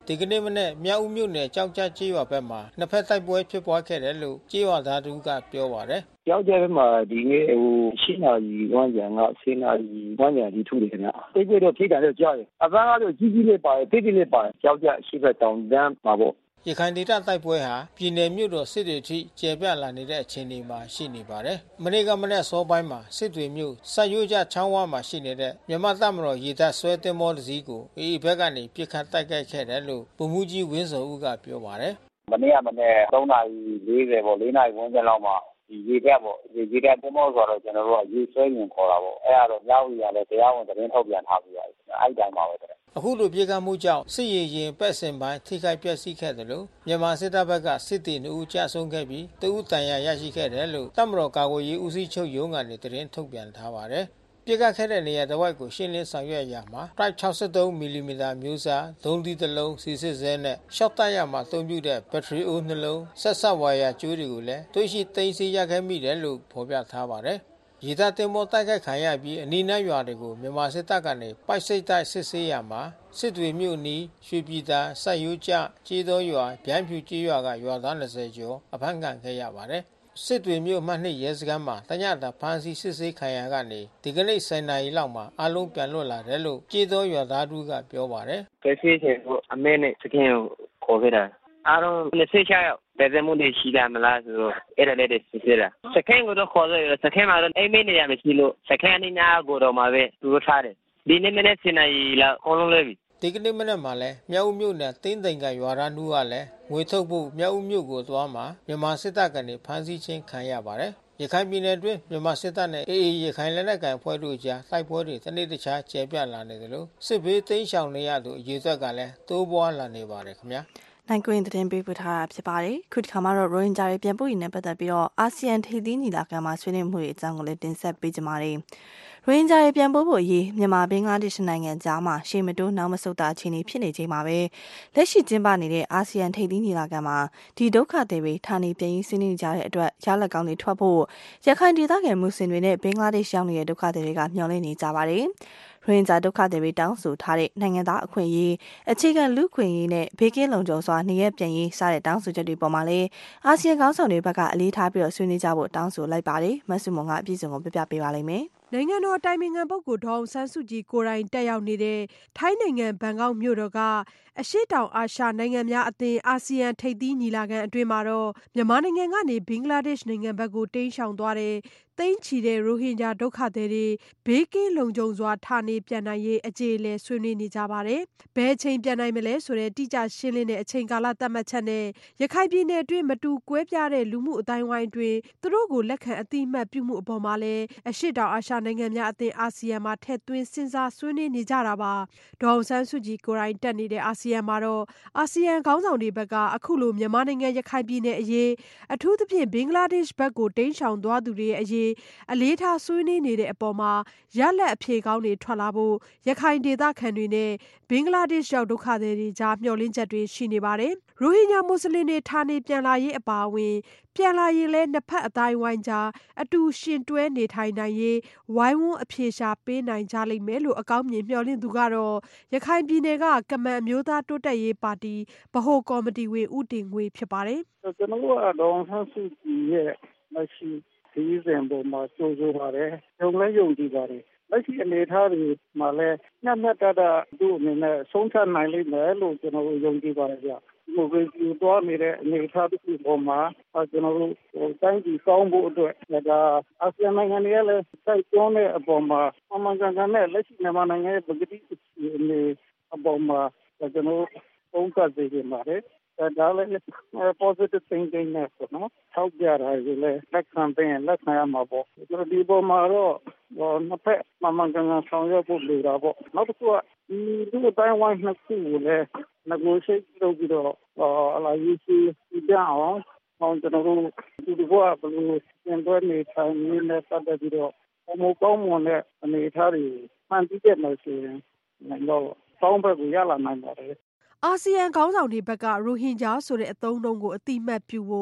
ဒီကနေ့မနေ့မြောက်ဦးမြို့နယ်ကြောက်ကြကြေးရွာဘက်မှာနှစ်ဖက်တိုက်ပွဲဖြစ်ပွားခဲ့တယ်လို့ကြေးရွာသားတို့ကပြောပါတယ်။ကြောက်ကြဘက်မှာဒီနေ့ဟိုရှင်းနာကြီးဝမ်းကြံကဆင်းနာကြီးဝမ်းကြံဒီထုတယ်ခင်ဗျ။တိတ်ပြတော့ဖြစ်တယ်လို့ကြားတယ်။အပန်းကတော့ကြီးကြီးလေးပါတယ်တိတ်တိတ်လေးပါတယ်ကြောက်ကြရှိဘက်တောင်တန်းပါပေါ့ရခိုင်ဒေသတိုက်ပွဲဟာပြည်နယ်မြို့တော်စစ်တွေထိကျေပြန့်လာနေတဲ့အခြေအနေမှာရှိနေပါတယ်။မနေ့ကမနေ့စောပိုင်းမှာစစ်တွေမြို့ဆက်ရိုးကျချောင်းဝမှာရှိနေတဲ့မြန်မာတပ်မတော်ရေတပ်ဆွဲတင်မောတစည်းကိုအေအေဘက်ကနေပြစ်ခတ်တိုက်ခိုက်ခဲ့တယ်လို့ဗိုလ်မှူးကြီးဝင်းစောဦးကပြောပါတယ်။မနေ့ကမနေ့သုံးနာရီလေးဆယ်ပေါ့လေးနာရီဝန်းကျင်လောက်မှာဒီရေတပ်ပေါ့ဒီရေတပ်တင်မောဆိုတော့ကျွန်တော်တို့ကရေဆွဲရင်ခေါ်တာပေါ့အဲ့ဒါတော့မြောက်ဦးရလည်းတရားဝင်သတင်းထုတ်ပြန်ထားပြီးပါတယ်အဲ့တိုင်းပါပဲအခုလိုပြေကမှုကြောင့်စစ်ရေးရင်ပက်စင်ပိုင်းထိခိုက်ပျက်စီးခဲ့တယ်လို့မြန်မာစစ်တပ်ဘက်ကစစ်တီနှူးကြဆုံးခဲ့ပြီးတဦးတန်ရာရရှိခဲ့တယ်လို့တပ်မတော်ကာကွယ်ရေးဦးစီးချုပ်ရုံးကနေသတင်းထုတ်ပြန်ထားပါတယ်။ပြေကခဲ့တဲ့နေရာတစ်ဝိုက်ကိုရှင်းလင်းဆောင်ရွက်ရမှာ Type ၆၃မီလီမီတာမျိုးစားဒုံးသီးတစ်လုံးစီစစ်စဲနဲ့ရှော့တိုက်ရမှာအသုံးပြုတဲ့ဘက်ထရီအိုးနှလုံးဆက်ဆက်ဝါယာကျိုးတွေကိုလည်းတွေးရှိသိမ်းဆည်းရခဲ့မိတယ်လို့ဖော်ပြထားပါတယ်။ရေတပ်တင်မောတိုက်ခိုက်ခံရပြီးအနီးနားရွာတွေကိုမြန်မာစစ်တပ်ကနေပိုက်စိတ်တိုက်စစ်ဆေးရမှာစစ်တွေမြို့နီးရွှေပြည်သာဆက်ရိုးကျကြေးတော်ရွာဗျမ်းဖြူကြေးရွာကရွာသား၂၀ကျော်အဖမ်းခံခဲ့ရပါတယ်စစ်တွေမြို့မှတ်နှစ်ရဲစခန်းမှာတညတာဖမ်းဆီးစစ်ဆေးခံရကနေဒီကနေ့၁၀နာရီလောက်မှာအလုံးပြန်လွတ်လာတယ်လို့ကြေးတော်ရွာသားတို့ကပြောပါတယ်ကဲစစ်ချင်ကိုအမဲနဲ့စခင်းကိုခေါ်ခဲ့တာအားလုံး၂၆ယောက်တဲ့တဲ့မှုတွေရှိတယ်မလားဆိုတော့အဲ့ဒါလည်းစစ်စစ်တာစခင်းကိုတော့ခေါ်လို့စခင်းမှာတော့အိမ်မင်းနေရမရှိလို့စခင်းနေနာကိုတော့မှာပဲသူတို့ထားတယ်ဒီနေ့မနေ့စနေလောက်ခေါ်လို့လေဒီကနေ့မနေ့မှာလဲမြောက်ဦးမြို့နယ်တင်းသိမ်ကရွာသားနှူးကလည်းငွေထုတ်ဖို့မြောက်ဦးမြို့ကိုသွားမှာမြန်မာစစ်တပ်ကနေဖမ်းဆီးခြင်းခံရပါတယ်ရခိုင်ပြည်နယ်တွင်းမြန်မာစစ်တပ်နဲ့အေအေရခိုင်လက်နက်ကိုင်ဖွဲ့တို့ကြားတိုက်ပွဲတွေတနေ့တခြားကျယ်ပြန့်လာနေတယ်လို့စစ်ဘေးသိမ်းရှောင်နေရသူအရေးအတွက်ကလည်းတိုးပွားလာနေပါတယ်ခင်ဗျာနိုင်ကွင်းသတင်းပေးပို့ထားတာဖြစ်ပါတယ်ခုဒီခါမှာတော့ရိုဟင်ဂျာတွေပြန်ပို့ရင်းနဲ့ပတ်သက်ပြီးတော့အာဆီယံထိပ်သီးညီလာခံမှာဆွေးနွေးမှုတွေအကြောင်းကိုလည်းတင်ဆက်ပေးကြပါမယ်ရိုဟင်ဂျာတွေပြန်ပို့ဖို့အရေးမြန်မာဘင်္ဂလားဒေ့ရှ်နိုင်ငံကြားမှာရှေ့မတိုးနောက်မဆုတ်တာအခြေအနေဖြစ်နေချိန်မှာပဲလက်ရှိကျင်းပနေတဲ့အာဆီယံထိပ်သီးညီလာခံမှာဒီဒုက္ခတွေတွေဌာနေပြန်ရေးဆွေးနွေးကြတဲ့အတွက်ရလဒ်ကောင်းတွေထွက်ဖို့ရခိုင်ဒေသခံမွတ်စလင်တွေနဲ့ဘင်္ဂလားဒေ့ရှ်ရောက်နေတဲ့ဒုက္ခတွေတွေကမျှော်လင့်နေကြပါတယ်ရိုဟင်ဂျာဒုက္ခတွေတောင်းဆိုထားတဲ့နိုင်ငံသားအခွင့်အရေးအခြေခံလူ့အခွင့်အရေးနဲ့ဘေးကင်းလုံခြုံစွာနေရပြန်ရေးစတဲ့တောင်းဆိုချက်တွေပေါ်မှာလည်းအာဆီယံခေါင်းဆောင်တွေဘက်ကအလေးထားပြီးတော့ဆွေးနွေးကြဖို့တောင်းဆိုလိုက်ပါတယ်မဆုမွန်ကအပြည့်စုံကိုပြပြပေးပါလိမ့်မယ်နိုင်ငံတော်တိုင်ပင်ခံပုဂ္ဂိုလ်ဒေါ်အောင်ဆန်းစုကြည်ကိုယ်တိုင်တက်ရောက်နေတဲ့ထိုင်းနိုင်ငံဘန်ကောက်မြို့တော်ကအရှေ့တောင်အာရှနိုင်ငံများအသင်းအာဆီယံထိပ်သီးညီလာခံအတွင်းမှာတော့မြန်မာနိုင်ငံကနေဘင်္ဂလားဒေ့ရှ်နိုင်ငံဘက်ကိုတိမ်းရှောင်သွားတဲ့သိန်းချီတဲ့ရိုဟင်ဂျာဒုက္ခသည်တွေဘေးကင်းလုံခြုံစွာဌာနေပြန်နိုင်ရေးအကြေအလည်ဆွေးနွေးနေကြပါတယ်။ဘယ်အချိန်ပြန်နိုင်မလဲဆိုတဲ့တိကျရှင်းလင်းတဲ့အချိန်ကာလသတ်မှတ်ချက်နဲ့ရခိုင်ပြည်နယ်အတွင်းမတူကွဲပြားတဲ့လူမှုအတိုင်းဝိုင်းအတွင်းသူတို့ကိုလက်ခံအသိအမှတ်ပြုမှုအပေါ်မှာလည်းအရှေ့တောင်အာရှနိုင်ငံများအသင်းအာဆီယံမှာထည့်သွင်းစဉ်းစားဆွေးနွေးနေကြတာပါ။ဒေါ်အောင်ဆန်းစုကြည်ကိုယ်တိုင်တက်နေတဲ့အာဆီယံမှာတော့အာဆီယံခေါင်းဆောင်တွေဘက်ကအခုလိုမြန်မာနိုင်ငံရခိုင်ပြည်နယ်အရေးအထူးသဖြင့်ဘင်္ဂလားဒေ့ရှ်ဘက်ကိုတိမ်းရှောင်သွားသူတွေရဲ့အရေးအလေးထားဆွေးနွေးနေတဲ့အပေါ်မှာရလက်အဖြေကောင်းတွေထွက်လာဖို့ရခိုင်ဒေသခံတွေနဲ့ဘင်္ဂလားဒေ့ရှ်ရောက်ဒုက္ခသည်တွေကြားမျှော်လင့်ချက်တွေရှိနေပါတယ်။ရိုဟင်ဂျာမွတ်စလင်တွေဌာနေပြန်လာရေးအပါအဝင်ပြန်လာရင်လည်းနှစ်ဖက်အတိုင်းဝိုင်းကြားအတူရှင်တွဲနေထိုင်နိုင်ရေးဝိုင်းဝန်းအဖြေရှာပေးနိုင်ကြလိမ့်မယ်လို့အကောင်းမြင်မျှော်လင့်သူကတော့ရခိုင်ပြည်နယ်ကကမန်အမျိုးသားတိုးတက်ရေးပါတီဗဟိုကော်မတီဝင်ဦးတင်ငွေဖြစ်ပါတယ်။ကျွန်တော်တို့ကဒေါ်အောင်ဆန်းစုကြည်ရဲ့မရှိဒီစဉ်ပေါ်မှာကြိုးစိုးပါတယ်။ယုံလဲယုံကြည်ပါတယ်။လက်ရှိအနေအထားတွေမှာလည်းညံ့ညက်တတသူ့အနေနဲ့ဆုံးဖြတ်နိုင်လိမ့်မယ်လို့ကျွန်တော်တို့ယုံကြည်ပါတယ်ဗျ။ဒီမိုကရေစီသွားနေတဲ့အနေအထားတစ်ခုပေါ်မှာကျွန်တော်တို့တိုင်းပြည်ကောင်းဖို့အတွက်ဒါအာဆီယံနိုင်ငံတွေကလည်းစိုက်တွန်းတဲ့အပေါ်မှာအမှန်ကန်ကန်နဲ့လက်ရှိမြန်မာနိုင်ငံရဲ့ပကတိအနေအပေါ်မှာကျွန်တော်တို့ပုံစံတွေပြင်ပါတယ်ဒါလည်း positive thinking နဲ့ပေါ့နော်ထောက်ပြတာတွေလည်းလက်ခံပေးလက်ခံရမှာပေါ့ကျွန်တော်ဒီပေါ်မှာတော့နှစ်ဖက်မှန်မှန်ကန်ကန်ဆောင်ရွက်ဖို့လိုတာပေါ့နောက်တစ်ခုကဒီလူ့တိုင်းဝိုင်းနှစ်ခုကိုလည်း negotiate လုပ်ပြီးတော့အလားယူစီကြအောင်အောင်ကျွန်တော်တို့ဒီဘဝဘယ်လိုပြန်တွဲနေထိုင်နေလဲပတ်သက်ပြီးတော့အမှုကောင်းမွန်တဲ့အနေအထားတွေမှန်တည်တဲ့လို့ဆိုရင်တော့တောင်းဘက်ကိုရလာနိုင်ပါတယ်အာဆီယံခေါင်းဆောင်တွေဘက်ကရိုဟင်ဂျာဆိုတဲ့အသုံးအနှုန်းကိုအတိမတ်ပြုဖို့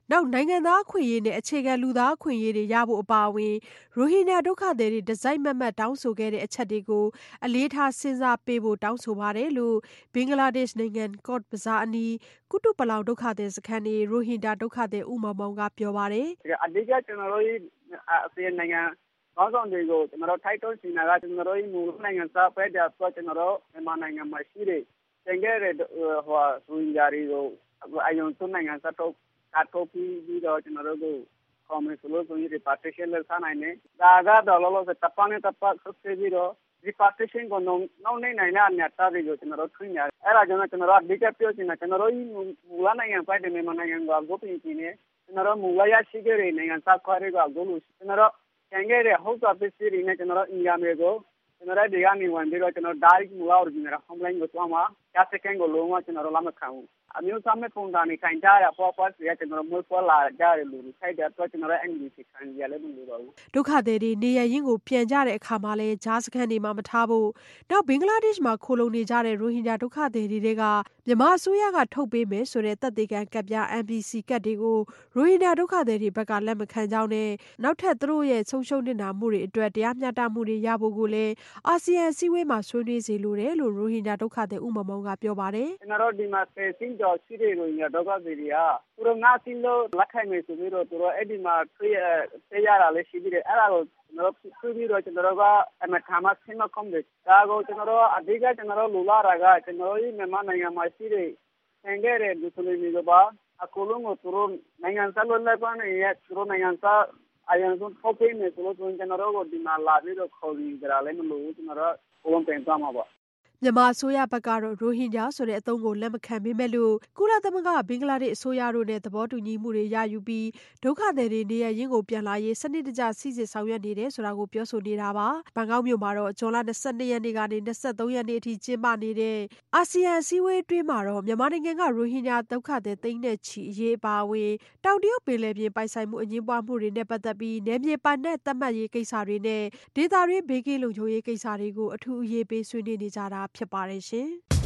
နောက်နိုင်ငံသားအခွင့်အရေးနဲ့အခြေခံလူသားအခွင့်အရေးတွေရဖို့အပါအဝင်ရိုဟင်ဂျာဒုက္ခသည်တွေဒီဇိုင်းမတ်မတ်တောင်းဆိုခဲ့တဲ့အချက်တွေကိုအလေးထားစဉ်းစားပေးဖို့တောင်းဆိုပါတယ်လို့ဘင်္ဂလားဒေ့ရှ်နိုင်ငံကော့ဘဇားအနီးကုတုပလောင်ဒုက္ခသည်စခန်းနေရိုဟင်ဂျာဒုက္ခသည်ဦးမောင်မောင်ကပြောပါတယ်အဓိကကျွန်တော်တို့အစီနိုင်ငံကောင်းဆောင်တွေကိုကျွန်တော်တို့ထိုက်တွန်းစီနာကကျွန်တော်တို့မူနိုင်ငံစားပဲတဲ့ဆိုကျွန်တော်တို့မြန်မာနိုင်ငံမှာရှိတဲ့တကယ်ဟိုရိုဟင်ဂျာတွေကိုအယုံသွနိုင်ငံစားတော့ကတ်ထုတ်ပြီးတော့ကျွန်တော်တို့ကိုကော်မရှင်လို့ဆိုရင် repatriation လုပ်ထားနိုင်တယ်ဒါကတော့လောလောဆယ်တပန်းနဲ့တပတ်ဆက်ပြီးတော့ repatriation ကိုနောက်နေနိုင်တဲ့အမြတ်သားတွေကိုကျွန်တော်တို့ထွင်ရတယ်အဲ့ဒါကြောင့်ကျွန်တော်တို့အဓိကပြောချင်တာကျွန်တော်တို့မူလနိုင်ငံပိုက်တယ်မြန်မာနိုင်ငံကဂုတ်ပြင်ကြီးနဲ့ကျွန်တော်တို့မူလရရှိခဲ့တဲ့နိုင်ငံသားခွဲတွေကဂုတ်လို့ကျွန်တော်တို့ကျန်ခဲ့တဲ့ဟုတ်တာပစ္စည်းတွေနဲ့ကျွန်တော်တို့အင်ဂျာမေကိုကျွန်တော်တို့ဒီကနေဝင်ပြီးတော့ကျွန်တော် direct မူလ original homeland ကိုသွားမှာရစကန်ကိုလုံးဝကျွန်တော်တို့လက်မခံဘူးအမျိုးသားမဲ့ပုံစံနဲ့ခိုင်ကြရပေါ်ပေါ်စီရကျွန်တော်မျိုးပေါ်လာကြတယ်လို့ထိုက်တယ်တော့ကျွန်တော်ရဲ့ N D C ခံရလည်းမလို့ပါဘူးဒုက္ခသည်တွေနေရရင်းကိုပြန်ကြတဲ့အခါမှာလဲဂျားစခန်းတွေမှာမထားဖို့နောက်ဘင်္ဂလားဒေ့ရှ်မှာခိုလုံနေကြတဲ့ရိုဟင်ဂျာဒုက္ခသည်တွေကမြန်မာအစိုးရကထုတ်ပေးမယ်ဆိုတဲ့တပ်သေးကန်ကပ်ပြား M P C ကတ်တွေကိုရိုဟင်ဂျာဒုက္ခသည်တွေဘက်ကလက်မခံကြောင်းနဲ့နောက်ထပ်သူတို့ရဲ့ဆုံးရှုံးနေတာမှုတွေအတွက်တရားမျှတမှုတွေရဖို့ကိုလည်းအာဆီယံအစည်းအဝေးမှာဆွေးနွေးစီလိုတယ်လို့ရိုဟင်ဂျာဒုက္ခသည်ဦးမောင်မောင်ကပြောပါတယ်ကျွန်တော်တို့ဒီမှာဆယ်စင်းကျော်ရှိတဲ့ရိုဟင်ဂျာဒုက္ခသည်တွေကသူတို့ငါးစင်းလို့လက်ခံမယ်ဆိုပြီးတော့သူတို့အဲ့ဒီမှာတွေ့ရတာလည်းရှိပြီးတယ်အဲ့ဒါကိုကျွန်တော်တို့ပြုပြီးတော့ကျွန်တော်တို့ကအမထာမဆင်းမကုန်တယ်ဒါကိုကျွန်တော်တို့အဓိကကျွန်တော်တို့လူလာတာကကျွန်တော်တို့မြန်မာနိုင်ငံမှာရှိတဲ့ဆင်ခဲ့တဲ့လူစုလေးတွေပါအခုလုံးကိုသူတို့နိုင်ငံသားလွတ်လပ်ခွင့်ရဲ့သူတို့နိုင်ငံသားအရင်ဆုံးထုတ်ပေးမယ်ဆိုလို့ကျွန်တော်တို့ကိုဒီမှာလာပြီးတော့ခေါ်ပြီးကြတာလည်းမလို့ကျွန်တော်တို့ဘုံပင်သွားမှာပါမြန်မာအစိုးရဘက်ကတော့ရိုဟင်ဂျာဆိုတဲ့အသုံးကိုလက်မခံပေမဲ့လို့ကုလသမဂ္ဂဘင်္ဂလားဒေ့ရှ်အစိုးရတို့နဲ့သဘောတူညီမှုတွေရယူပြီးဒုက္ခသည်တွေနေရရင်းကိုပြန်လာရေးစနစ်တကျစီစစ်ဆောင်ရွက်နေတယ်ဆိုတာကိုပြောဆိုနေတာပါဘန်ကောက်မြို့မှာတော့ဇွန်လ၂၂ရက်နေ့ကနေ၂၃ရက်နေ့အထိကျင်းပနေတဲ့အာဆီယံအစည်းအဝေးအတွင်းမှာတော့မြန်မာနိုင်ငံကရိုဟင်ဂျာဒုက္ခသည်သိန်းနဲ့ချီအရေးအပါအဝင်တောင်တရုတ်ပင်လယ်ပြင်ပိုင်ဆိုင်မှုအငြင်းပွားမှုတွေနဲ့ပတ်သက်ပြီးနယ်မြေပိုင်နဲ့သတ်မှတ်ရေးကိစ္စတွေနဲ့ဒေသတွင်းဘေးကင်းလုံခြုံရေးကိစ္စတွေကိုအထူးအရေးပေးဆွေးနွေးနေကြတာဖြစ်ပါတယ်ရှင်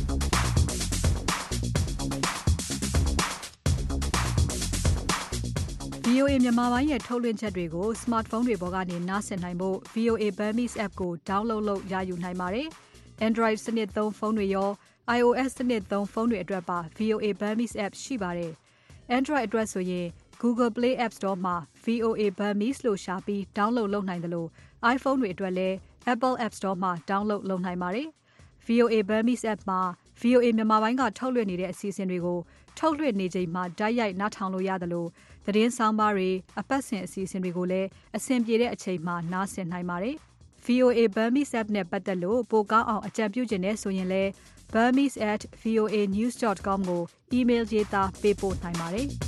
V O A မြန်မာပိုင်းရဲ့ထုတ်လွှင့်ချက်တွေကို smartphone တွေပေါ်ကနေနားဆင်နိုင်ဖို့ V O A Burmese app ကို download လုပ်ရယူနိုင်ပါတယ်။ Android စနစ်သုံးဖုန်းတွေရော I O S စနစ်သုံးဖုန်းတွေအတွက်ပါ V O A Burmese app ရှိပါတယ်။ Android အတွက်ဆိုရင် Google Play App Store မှာ V O A Burmese လို့ရှာပြီး download လုပ်နိုင်တယ်လို့ iPhone တွေအတွက်လည်း Apple App Store မှာ download လုပ်နိုင်ပါတယ်။ V O A Burmese app မှာ V O A မြန်မာပိုင်းကထုတ်လွှင့်နေတဲ့အစီအစဉ်တွေကိုထုတ်လွှင့်နေချိန်မှာတိုက်ရိုက်နားထောင်လို့ရတယ်လို့သတင်းဆောင်ပါတွေအပတ်စဉ်အစီအစဉ်တွေကိုလည်းအဆင်ပြေတဲ့အချိန်မှာနားဆင်နိုင်ပါတယ်။ V O A Burmese app နဲ့ပတ်သက်လို့ပိုကောင်းအောင်အကြံပြုချင်တဲ့ဆိုရင်လည်း burmese at voa news dot com ကို email ရေးသားပေးပို့နိုင်ပါတယ်။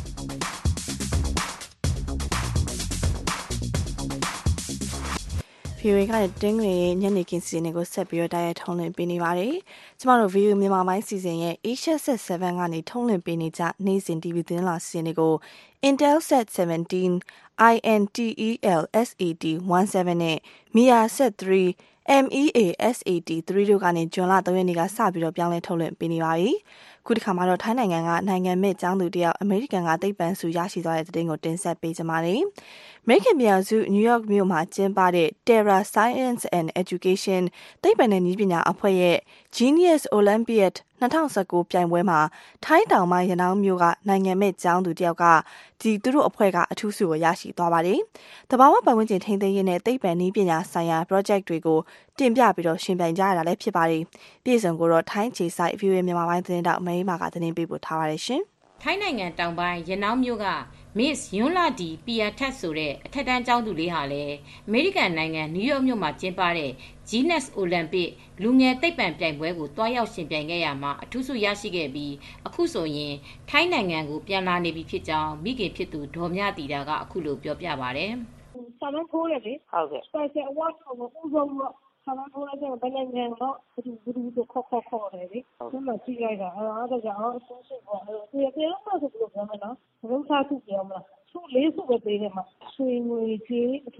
V O A ကတင်းငွေညနေခင်းစီစဉ်ကိုဆက်ပြီးတော့တိုက်ရိုက်ထုံးလွှင့်ပေးနေပါတယ်။ကျမတို့ V O A မြန်မာပိုင်းစီစဉ်ရဲ့ Asia Set 7ကနေထုံးလွှင့်ပေးနေကြနေ့စဉ် T V သတင်းလာစီစဉ်တွေကို Intelsat seventeen, I N T E L S A T seventeen နဲ့ Mia Set three, M E A S A T three တို့ကနေဇွန်လ၃ရက်နေ့ကစပြီးတော့ပြောင်းလဲထုတ်လွှင့်ပေးနေပါပြီ။ခုဒီခါမှာတော့ထိုင်းနိုင်ငံကနိုင်ငံမဲ့ကျောင်းသူတယောက်အမေရိကန်ကသိပ္ပံဆုရရှိသွားတဲ့သတင်းကိုတင်ဆက်ပေးကြပါမယ်။ American ပြည်ထောင်စု New York မြို့မှာကျင်းပတဲ့ Terra Science and Education သိပ္ပံနဲ့နည်းပညာအဖွဲ့ရဲ့ Genius Olympiad twenty nineteenပြိုင်ပွဲမှာထိုင်းတောင်ပိုင်းရနောင်းမြို့ကနိုင်ငံမဲ့ကျောင်းသူတယောက်ကဒီသူတို့အဖွဲ့ကအထူးဆုကိုရရှိသွားပါတယ်။တဘာဝပတ်ဝန်းကျင်ထိန်းသိမ်းရေးနဲ့သိပ္ပံနည်းပညာဆိုင်ရာ project တွေကိုတင်ပြပြီးတော့ရှင်ပြိုင်ကြရတာလည်းဖြစ်ပါတယ်။ပြည်စုံကိုတော့ထိုင်းခြေစိုက် V O A မြန်မာပိုင်းသတင်းတောက်မဲမာကသတင်းပေးပို့ထားပါတယ်ရှင်။ထိုင်းနိုင်ငံတောင်ပိုင်းရနောင်းမြို့က Miss Yonladi Piyatat ဆိုတဲ့အထက်တန်းကျောင်းသူလေးဟာလည်းအမေရိကန်နိုင်ငံနယူးယောက်မြို့မှာကျင်းပတဲ့ Genius Olympiad လူငယ်သိပ္ပံပြိုင်ပွဲကိုတွားရောက်ရှင်ပြိုင်ခဲ့ရမှာအထူးဆုရရှိခဲ့ပြီးအခုဆိုရင်ထိုင်းနိုင်ငံကိုပြန်လာနေပြီဖြစ်ကြောင်းမိခင်ဖြစ်သူဒေါ်မြတီတာကအခုလိုပြောပြပါတယ်။စာမထိုးရလေဟုတ်ကဲ့ Special Award ကိုဦးဆုံးတော့ဆန္ဒထိုးလိုက်တဲ့ဘယ်နိုင်ငံတော့ဘူးဘူးတို့ခေါ်ခေါ်ခေါ်တယ်လေ။ဒီမှာကြည့်လိုက်တာအဲ့တော့ကြောင့်အဆုံးရှိပေါ့အဲ့ဒီပြေတော့ဆိုပြီးပြောမယ်နော်။ဘုရားသူပြောမလား။သူလေးစုပဲပေးတယ်မှာရွှေငွေကြေးအထူးစုပ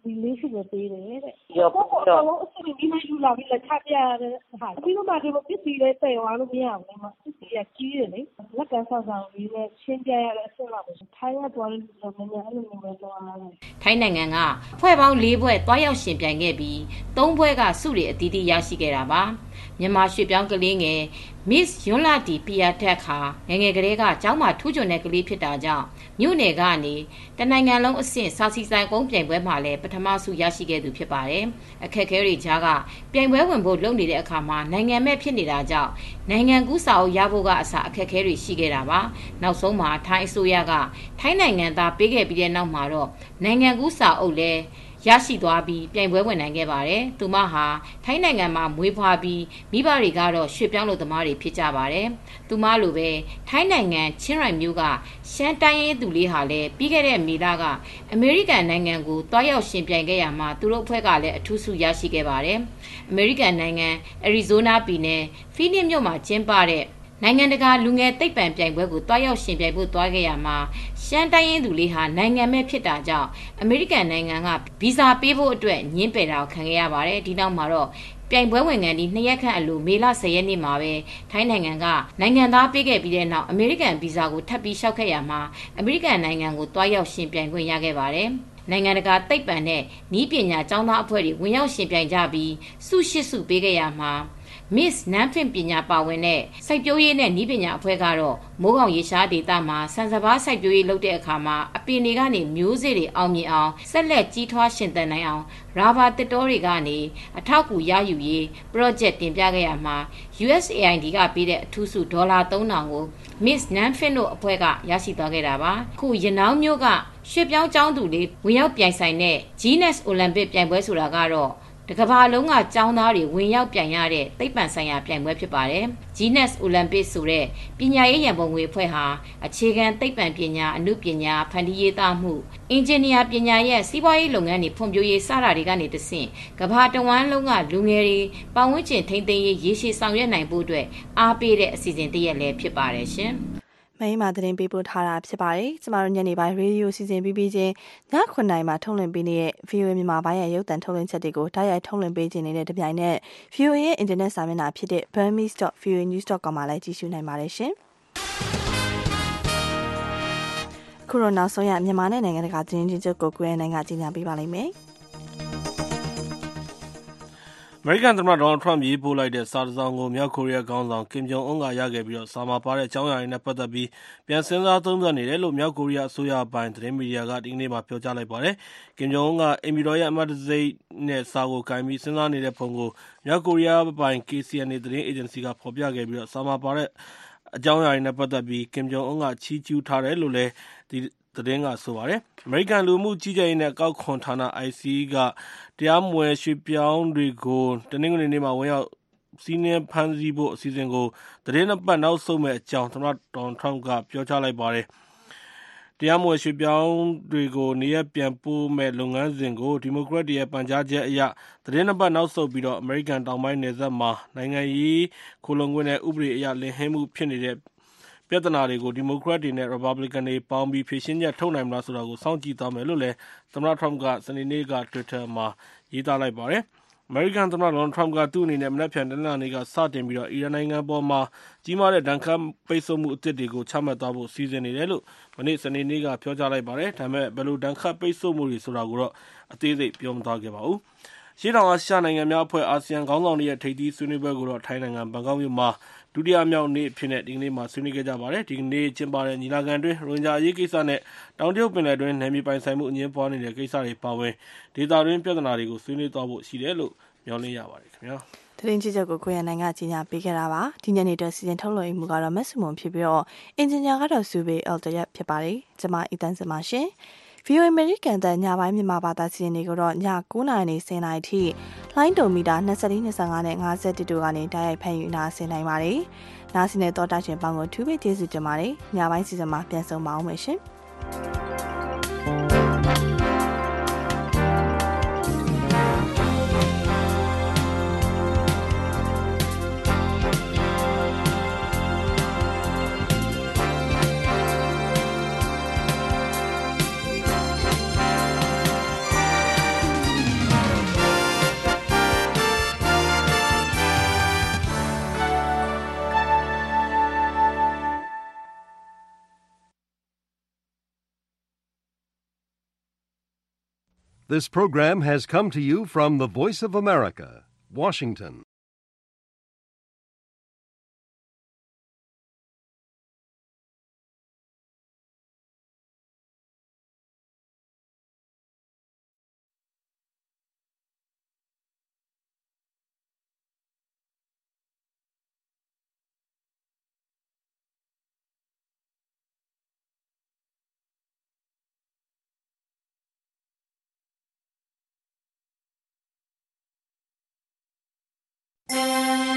ဒီလေးစုပဲပေးတယ်တဲ့ရောတော့တော့အစ်မဒီမှာယူလာပြီးလက်ချပြရတဲ့ဟာပြီးတော့မှဒီလိုပစ္စည်းလေးတည်သွားလို့မရဘူးလေမပစ္စည်းကကြီးတယ်လေလက်ကဆောက်ဆောင်ပြီးနဲ့ရှင်းပြရတဲ့အဆင့်လောက်ပဲထိုင်းကသွားလို့ဆိုတော့လည်းအဲ့လိုမျိုးပဲသွားရတယ်ထိုင်းနိုင်ငံကဖွဲ့ပေါင်း၄ဘွဲ့တွားရောက်ရှင်ပြိုင်ခဲ့ပြီး၃ဘွဲ့ကစုတွေအသီးသီးရရှိခဲ့တာပါမြန်မာရွှေပြောင်းကလေးငယ် Miss ယွန်းလာတီပီယာတက်ခါငငယ်ကလေးကကျောင်းမှာထူးချွန်တဲ့ကလေးဖြစ်တာကြောင့်မြို့နယ်ကနေတနိုင်ငံလုံးအဆင့်စာစီဆိုင်ကုန်းပြိုင်ပွဲမှာလည်းပထမဆုရရှိခဲ့သူဖြစ်ပါတယ်အခက်အခဲတွေကြားကပြိုင်ပွဲဝင်ဖို့လုပ်နေတဲ့အခါမှာနိုင်ငံမဲ့ဖြစ်နေတာကြောင့်နိုင်ငံကူးစာအုပ်ရဖို့ကအစအခက်အခဲတွေရှိခဲ့တာပါနောက်ဆုံးမှာထိုင်းအစိုးရကထိုင်းနိုင်ငံသားပေးခဲ့ပြီးတဲ့နောက်မှာတော့နိုင်ငံကူးစာအုပ်လည်းရရှိသွားပြီးပြိုင်ပွဲဝင်နိုင်ခဲ့ပါတယ်။သူမဟာထိုင်းနိုင်ငံမှာမွေးဖွားပြီးမိဘတွေကတော့ရွှေပြောင်းလို့သမားတွေဖြစ်ကြပါတယ်။သူမလိုပဲထိုင်းနိုင်ငံချင်းရိုင်မြို့ကရှမ်းတိုင်းရင်းသူလေးဟာလည်းပြီးခဲ့တဲ့မေလကအမေရိကန်နိုင်ငံကိုတွားရောက်ရှင်ပြိုင်ခဲ့ရမှာသူတို့အဖွဲ့ကလည်းအထူးဆုရရှိခဲ့ပါတယ်။အမေရိကန်နိုင်ငံအရီဇိုနာပြည်နယ်ဖီနစ်မြို့မှာကျင်းပတဲ့နိုင်ငံတကာလူငယ်သိပ္ပံပြိုင်ပွဲကိုတွားရောက်ရှင်ပြိုင်ဖို့တွားခဲ့ရမှာရှမ်းတိုင်းရင်းသူလေးဟာနိုင်ငံမဲ့ဖြစ်တာကြောင့်အမေရိကန်နိုင်ငံကဗီဇာပေးဖို့အတွက်ညှင်းပယ်တာခံခဲ့ရပါတယ်ဒီနောက်မှာတော့ပြိုင်ပွဲဝင်ငံဒီနှစ်ရက်ခန့်အလိုမေလ၁၀ရက်နေ့မှာပဲထိုင်းနိုင်ငံကနိုင်ငံသားပေးခဲ့ပြီးတဲ့နောက်အမေရိကန်ဗီဇာကိုထပ်ပြီးလျှောက်ခဲ့ရမှာအမေရိကန်နိုင်ငံကိုတွားရောက်ရှင်ပြိုင်ခွင့်ရခဲ့ပါတယ်နိုင်ငံတကာသိပ္ပံနဲ့နည်းပညာကျောင်းသားအဖွဲ့တွေဝင်ရောက်ရှင်ပြိုင်ကြပြီးစုရှစ်စုပေးခဲ့ရမှာMiss နန်းဖင့်ပညာပါဝင်တဲ့စိုက်ပျိုးရေးနဲ့နည်းပညာအဖွဲ့ကတော့မိုးကောင်ရေရှားဒေသမှာဆန်စပါးစိုက်ပျိုးရေးလုပ်တဲ့အခါမှာအပင်တွေကနေမျိုးစေ့တွေအောင်မြင်အောင်ဆက်လက်ကြီးထွားရှင်သန်နိုင်အောင်ရာဘာတစ်တောတွေကနေအထောက်အကူရယူရေး project တင်ပြခဲ့ရမှာ U S A I D ကပေးတဲ့အထူးဆုဒေါ်လာသုံးထောင်ကို Miss နန်းဖင့်တို့အဖွဲ့ကရရှိသွားခဲ့တာပါခုရနောင်းမျိုးကရွှေပြောင်းကျောင်းသူလေးဝင်ရောက်ပြိုင်ဆိုင်တဲ့ Guinness Olympic ပြိုင်ပွဲဆိုတာကတော့တကဘာလုံးကကျောင်းသားတွေဝင်ရောက်ပြိုင်ရတဲ့သိပ္ပံဆိုင်ရာပြိုင်ပွဲဖြစ်ပါတယ်။ Guinness Olympic ဆိုတဲ့ပညာရေးရန်ပုံငွေအဖွဲ့ဟာအခြေခံသိပ္ပံပညာအမှုပညာဖန်တီးရေးသားမှုအင်ဂျင်နီယာပညာရဲ့စီးပွားရေးလုပ်ငန်းတွေဖွံ့ဖြိုးရေးစတာတွေကနေတဆင့်ကဘာတဝန်းလုံးကလူငယ်တွေပတ်ဝန်းကျင်ထိန်းသိမ်းရေးရေရှည်ဆောင်ရွက်နိုင်ဖို့အတွက်အားပေးတဲ့အစီအစဉ်တစ်ရပ်လည်းဖြစ်ပါတယ်ရှင်။မင်းမာသတင်းပေးပို့ထားတာဖြစ်ပါတယ်။ကျမတို့ညနေပိုင်းရေဒီယိုစီစဉ်ပြီးပြီးချင်းညခုနှစ်နာရီမှာထုတ်လွှင့်ပေးနေတဲ့ ဗီအိုအေ မြန်မာပိုင်းရဲ့ရုပ်သံထုတ်လွှင့်ချက်တွေကိုတိုက်ရိုက်ထုတ်လွှင့်ပေးခြင်းနေတဲ့တပြိုင်နက် ဗီအိုအေ ရဲ့အင်တာနက်စာမျက်နှာဖြစ်တဲ့ burmese dot v o a news dot com မှာလည်းကြည့်ရှုနိုင်ပါတယ်ရှင်။ခုတော့နောက်ဆုံးရမြန်မာနဲ့နိုင်ငံတကာသတင်းချင်းချုပ်ကိုကိုယ်နိုင်ငံကြီးညာပေးပါလိမ့်မယ်။အမေရိကန်သမ္မတဒေါ်နယ်ထရမ့်ရေးပို့လိုက်တဲ့စာတစ်စောင်ကိုမြောက်ကိုရီးယားခေါင်းဆောင်ကင်ဂျုံအွန်းကရခဲ့ပြီးတော့စာမှာပါတဲ့အကြောင်းအရာတွေနဲ့ပတ်သက်ပြီးပြန်စဉ်းစားသုံးသပ်နေတယ်လို့မြောက်ကိုရီးယားအစိုးရပိုင်းသတင်းမီဒီယာကဒီကနေ့မှပြောကြားလိုက်ပါတယ်။ကင်ဂျုံအွန်းကအင်မီတော်ရဲ့အမတ်တံဆိပ်နဲ့စာကိုကင်ပြီးစဉ်းစားနေတဲ့ပုံကိုမြောက်ကိုရီးယားပိုင် K C N A သတင်းအေဂျင်စီကဖော်ပြခဲ့ပြီးတော့စာမှာပါတဲ့အကြောင်းအရာတွေနဲ့ပတ်သက်ပြီးကင်ဂျုံအွန်းကချီးကျူးထားတယ်လို့လည်းဒီသတင်းကဆိုပါတယ်။အမေရိကန်လူမှုကြီးကြပ်ရေးနဲ့အကောက်ခွန်ဌာန I C E ကတရားမဝင်ရွှေ့ပြောင်းတွေကိုတနင်္ဂနွေနေ့မှာဝင်ရောက်စီးနင်းဖမ်းဆီးဖို့အစီအစဉ်ကိုသတင်းနှစ်ပတ်နောက်ဆုတ်မဲ့အကြောင်းသမ္မတဒေါ်နယ်ထရမ့်ကပြောကြားလိုက်ပါတယ်။တရားမဝင်ရွှေ့ပြောင်းတွေကိုနေရပြန်ပို့မဲ့လုပ်ငန်းစဉ်ကိုဒီမိုကရက်တွေရဲ့ပန်ကြားချက်အရသတင်းနှစ်ပတ်နောက်ဆုတ်ပြီးတော့အမေရိကန်တောင်ပိုင်းနယ်စပ်မှာနိုင်ငံရေးခိုလုံခွင့်နဲ့ဥပဒေအရလင်ဟင်းမှုဖြစ်နေတဲ့ပြဿနာတွေကိုဒီမိုကရက်တွေနဲ့ရီပတ်ဘလီကန်တွေပေါင်းပြီးဖြေရှင်းချက်ထုတ်နိုင်မလားဆိုတာကိုစောင့်ကြည့်သွားမယ်လို့လည်းသမ္မတထရမ့်ကစနေနေ့က Twitter မှာရေးသားလိုက်ပါတယ်။ အမေရိကန်သမ္မတဒေါ်နယ်ထရမ့်ကသူ့အနေနဲ့မနက်ဖြန်တနင်္လာနေ့ကစတင်ပြီးတော့အီရန်နိုင်ငံပေါ်မှာကြီးမားတဲ့ဒဏ်ခတ်ပိတ်ဆို့မှုအသစ်တွေကိုချမှတ်သွားဖို့စီစဉ်နေတယ်လို့မနေ့စနေနေ့ကပြောကြားလိုက်ပါတယ်။ဒါပေမဲ့ဘယ်လိုဒဏ်ခတ်ပိတ်ဆို့မှုတွေဆိုတာကိုတော့အသေးစိတ်ပြောမသွားခဲ့ပါဘူး။ရှေ့တောင်အာရှနိုင်ငံများအဖွဲ့အာဆီယံခေါင်းဆောင်တွေရဲ့ထိပ်သီးဆွေးနွေးပွဲကိုတော့ထိုင်းနိုင်ငံဘန်ကောက်မြို့မှာဒုတိယမြောက်နေ့အဖြစ်နဲ့ဒီကနေ့မှာဆွေးနွေးခဲ့ကြပါတယ်။ဒီကနေ့ကျင်းပတဲ့ညီလာခံတွင်ရိုဟင်ဂျာအရေးကိစ္စနဲ့တောင်တရုတ်ပင်လယ်တွင်းနယ်မြေပိုင်ဆိုင်မှုအငြင်းပွားနေတဲ့ကိစ္စတွေပါဝင်ဒေသတွင်းပြဿနာတွေကိုဆွေးနွေးသွားဖို့ရှိတယ်လို့မျှော်လင့်ရပါတယ်ခင်ဗျာ။သတင်းကြီးချုပ်ကိုကိုရနိုင်ငံကြီးညာပေးခဲ့တာပါ။ဒီညနေအတွက်စီစဉ်ထုတ်လွှင့်မှုကတော့မက်ဆီမွန်ဖြစ်ပြီးတော့အင်ဂျင်နီယာကတော့ဆူဘေအယ်တရက်ဖြစ်ပါတယ်။ကျွန်မအီတန်စင်ပါရှင်။ဗီအိုအေ American တန်ညပိုင်းမြန်မာဘာသာစီစဉ်တွေကိုတော့ည9:00နာရီနဲ့10:00နာရီထိလိုင်းဒိုမီတာ၂၄ ၂၅နဲ့၅၁တို့ကနေတိုက်ရိုက်ဖန်ယူနာဆင်နိုင်ပါတယ်။နားဆင်တဲ့တော့တာရှင်ပေါင်းကိုထူးပေးကျေးဇူးတင်ပါတယ်။ညပိုင်းစီစဉ်မှာပြန်ဆုံပါအောင်မယ်ရှင်။ This program has come to you from the Voice of America, Washington. Thank you.